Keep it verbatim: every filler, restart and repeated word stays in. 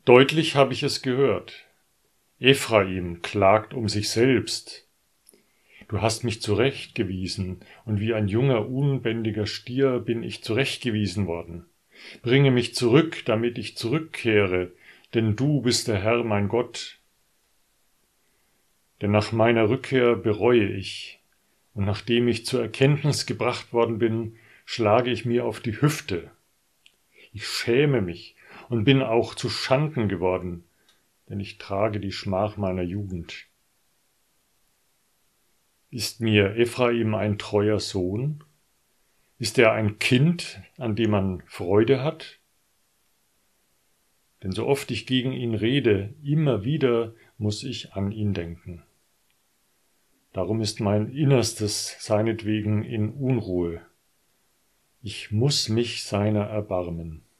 Deutlich habe ich es gehört. Ephraim klagt um sich selbst. Du hast mich zurechtgewiesen, und wie ein junger, unbändiger Stier bin ich zurechtgewiesen worden. Bringe mich zurück, damit ich zurückkehre, denn du bist der Herr, mein Gott. Denn nach meiner Rückkehr bereue ich, und nachdem ich zur Erkenntnis gebracht worden bin, schlage ich mir auf die Hüfte. Ich schäme mich und bin auch zu Schanden geworden, denn ich trage die Schmach meiner Jugend. Ist mir Ephraim ein treuer Sohn? Ist er ein Kind, an dem man Freude hat? Denn so oft ich gegen ihn rede, immer wieder muss ich an ihn denken. Darum ist mein Innerstes seinetwegen in Unruhe. Ich muss mich seiner erbarmen.